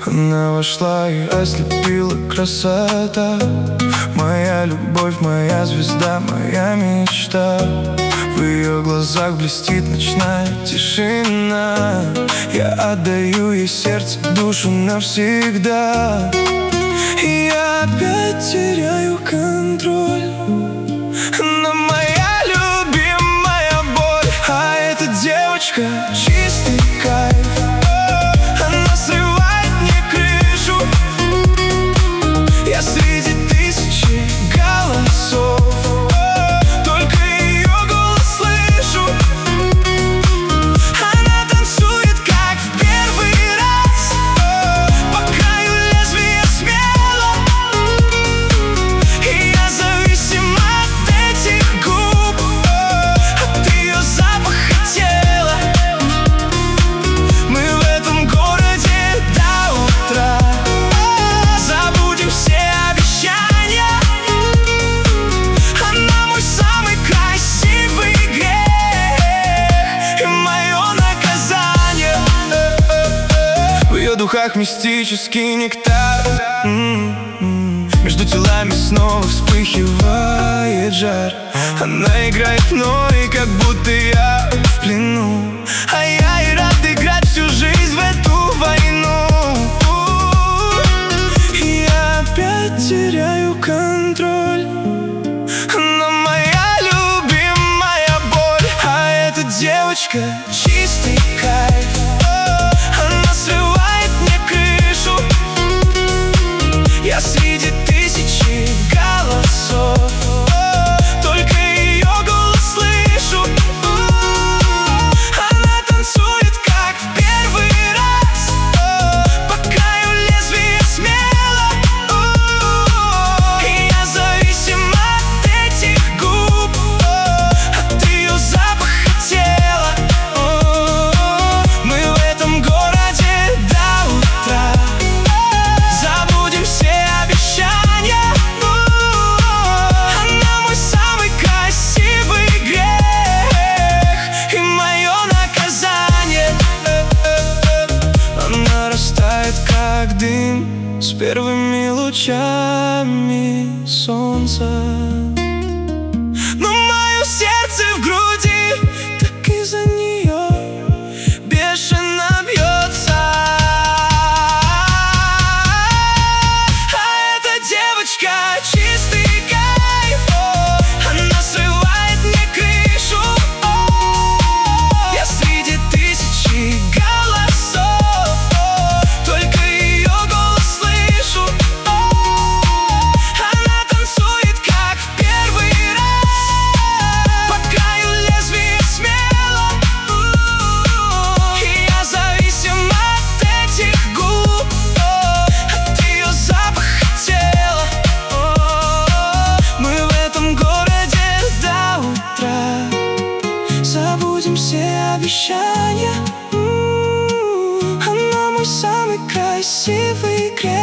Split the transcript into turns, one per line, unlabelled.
Она вошла и ослепила красота. Моя любовь, моя звезда, моя мечта. В ее глазах блестит ночная тишина. Я отдаю ей сердце, душу навсегда. И я опять теряю контроль. Но моя любимая боль. А эта девочка чистый кайф. Она срывает мне крышу. Я среди тысячи голосов только ее голос слышу. Она танцует, как в первый раз, по краю лезвия смело. И я зависим от этих губ, от ее запаха тела. Мы в этом городе до утра. Забудем все обещания. Она мой самый красивый грех и мое наказание. В ее духах мистический нектар. Между телами снова вспыхивает жар. Она играет мной, как будто я в плену. А я и рад играть всю жизнь в эту войну. И я опять теряю контроль. Но моя любимая боль. А эта девочка чистый кайф. Она срывает мне крышу. Я среди тысячи голосов только ее голос слышу. Она танцует, как в первый раз, по краю лезвия смело. И я зависим от этих губ, от ее запаха тела. Мы в этом городе до утра. Забудем все обещания. Она мой самый красивый грех и мое наказание. Она растает, как дым с первыми лучами солнца. Но мое сердце в груди так из-за нее бешено бьется. А эта девочка чистый кайф. Она срывает мне крышу. Я среди тысячи голосов только ее голос слышу. Она танцует, как в первый раз, по краю лезвия смело. И я зависим от этих губ, от ее запаха тела. Мы в этом городе до утра. Забудем все обещания. Она мой самый красивый грех.